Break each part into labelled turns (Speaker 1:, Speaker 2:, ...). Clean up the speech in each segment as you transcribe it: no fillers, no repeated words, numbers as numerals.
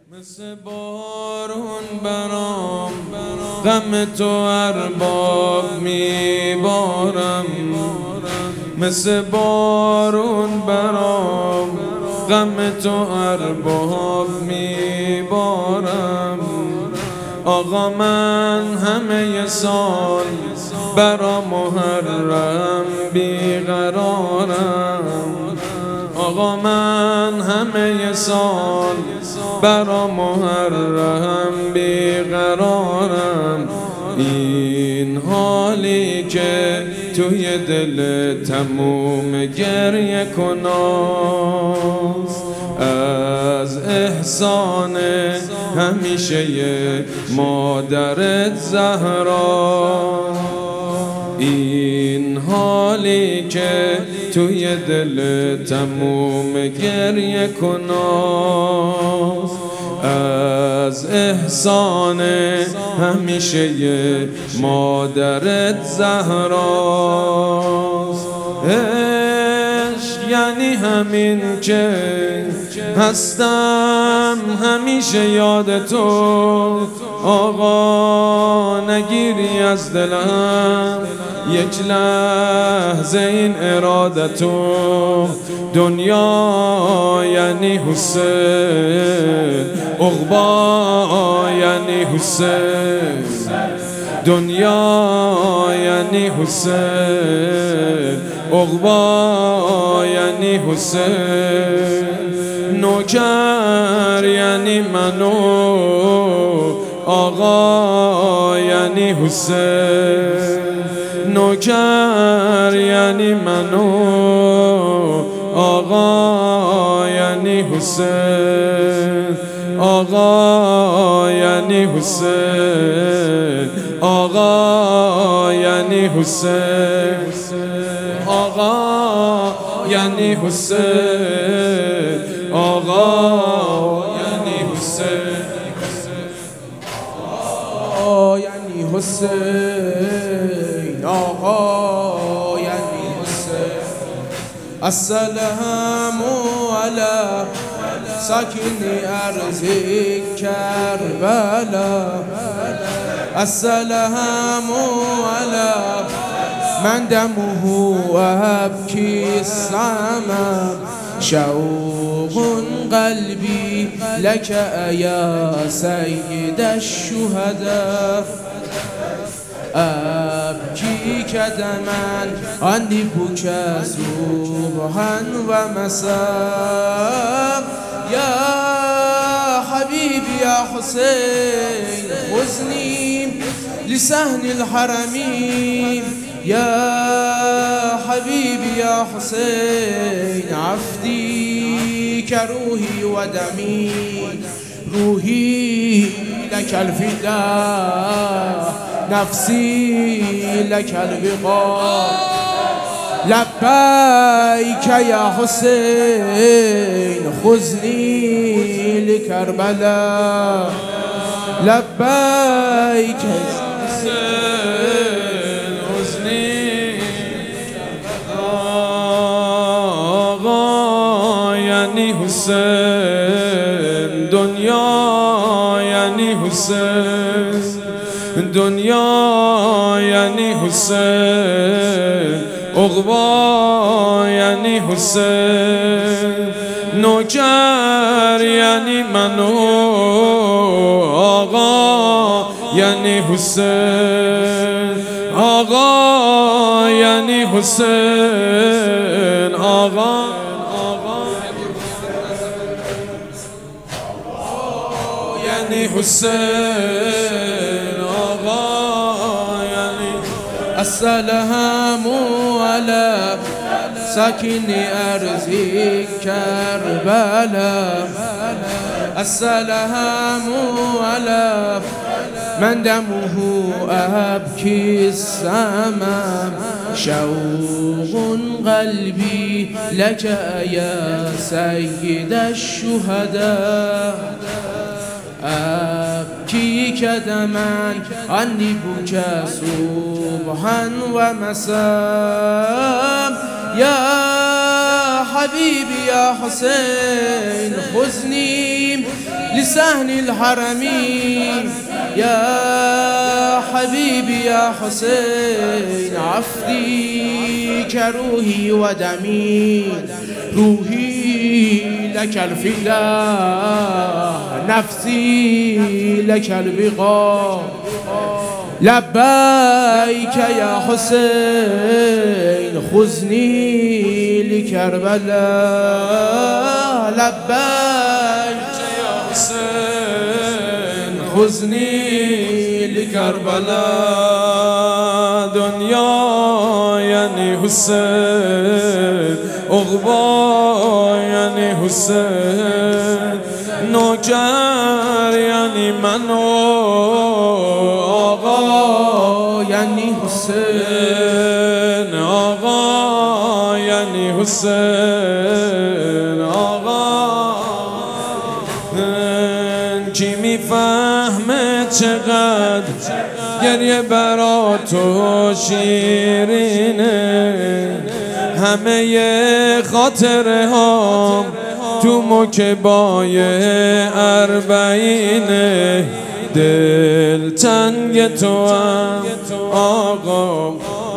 Speaker 1: مثل بارون برام غم تو ارباب میبارم، مثل بارون برام غم تو ارباب میبارم. آقا من همه سال برا محرم بیقرارم، آقا من همه سال برا محرم بیقرارم. این حالی که توی دل تموم گریه کناست از احسان همیشه مادرت زهرا. این حالی که توی دل تموم گریه کناست از احسان همیشه مادرت زهراست. عشق یعنی همین که هستم همیشه یاد تو، آقا نگیری از دلم یک لحظه این ارادتو. دنیا یعنی حسین، عقبا یعنی حسین، دنیا یعنی حسین، عقبا یعنی حسین. نوکر یعنی منو، آقا یعنی حسین. نوکر یعنی منو، آقا یعنی حسین. آقا یعنی حسین، آقا یعنی حسین، آقا یعنی حسین، آقا یعنی حسین،
Speaker 2: آقا یعنی حسین، آقا یعنی حسین. السلام علی ساکن ارض کربلا، السلام علی من دمه ابکی السما. شوق قلبي لك يا سيد الشهداء، أبكيك دما عني بكى صبحا ومساء. يا حبيبي يا حسين خذني لسهن الحرمين، يا حبيبي يا حسين عفديك روحي ودمي. روحي لك الفداء، نفسي لك البقاء. لبيك يا حسين خذني لكربلاء، لبيك يا
Speaker 1: حسین حسنی. آقا یعنی حسین، دنیا یعنی حسین، دنیا یعنی حسین، عقبا یعنی حسین. نوکر یعنی منو، آقا یعنی حسین، آقا یعنی حسین، آقا یعنی حسین، آقا یعنی.
Speaker 2: السلام على ساكن أرض كربلاء، السلام على من دمه أبكي السما. شوق قلبي لك يا سيد الشهداء، أبكيك دما عني بكى صبحا ومساء. يا حبيبي يا حسين خذني لسهل الحرم يا حبيبي يا حسين عفديك روحي ودمي روحي لك الفداء نفسي لك البقاء لبيك يا حسين خذني لكربلاء لبيك
Speaker 1: يا حسين خذني لكربلاء دنیا یعنی حسین عقبا یعنی حسین نوکر یعنی من آقا
Speaker 2: یعنی حسین
Speaker 1: آقا یعنی حسین آقا کی میفهمه چقدر گریه برا تو شیرینه همه خاطره ها تو مکبای اربعینه دل تنگ تو هم آقا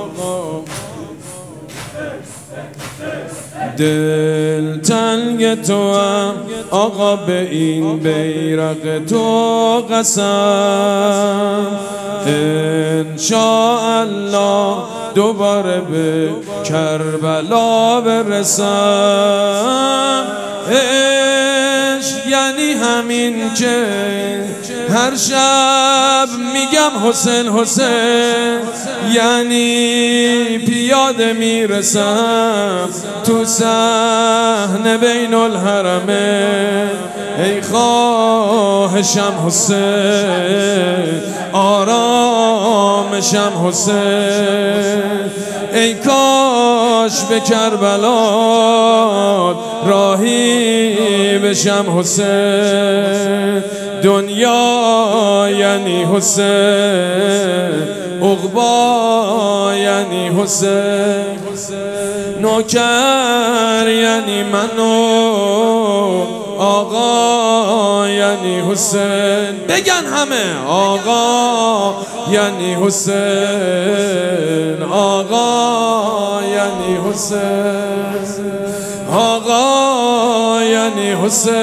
Speaker 1: دل تنگ تو هم آقا به این بیرق تو قسم انشاءالله دوباره به کربلا برسم عشق یعنی همین که هر شب میگم حسین حسین یعنی پیاده میرسم تو صحنه بین الحرمین ای خواهشم حسین آرامشم حسین ای کاش به کربلا راهی بشم حسین دنیا یعنی حسین عقبا یعنی حسین نوکر یعنی منو آقا یعنی حسین بگن همه آقا یعنی حسین آقا یعنی حسین آقا یعنی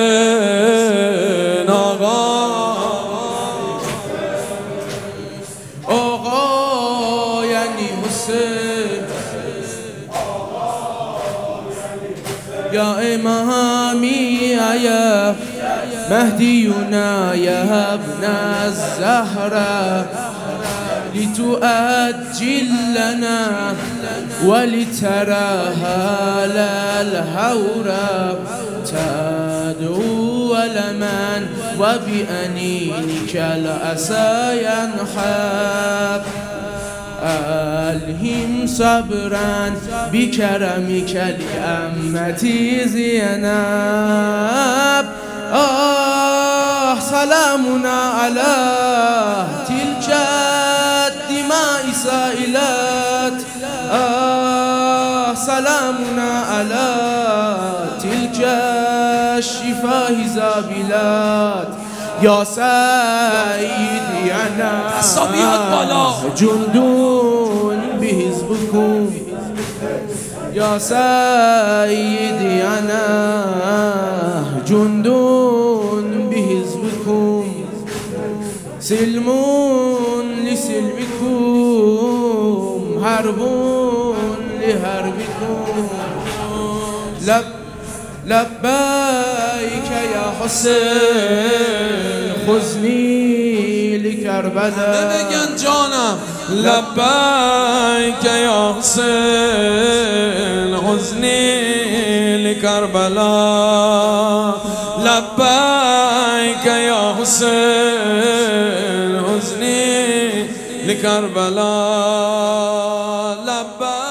Speaker 1: حسین آقا
Speaker 2: آقا یعنی حسین یا امامی یا مهدینا یا ابن الزهرا لتؤجل لنا ولترها الهورا تدعو لمن وبأنينك الأسى ينحب ألهم صبرا بكرمك لأمتي زينب سلامنا على تلك الدماء سائلات سلامنا على تلك الشفاه زابلات يا سيدي أنا جند بحزبكم يا سيدي أنا جند بحزبكم سلم لسلمكم حرب لحربكم لبيك يا حسين خذني لكربلاء
Speaker 1: بگن جانم لبیک یا حسین خذنی لکربلا لبیک یا حسین خذنی لکربلا لبیک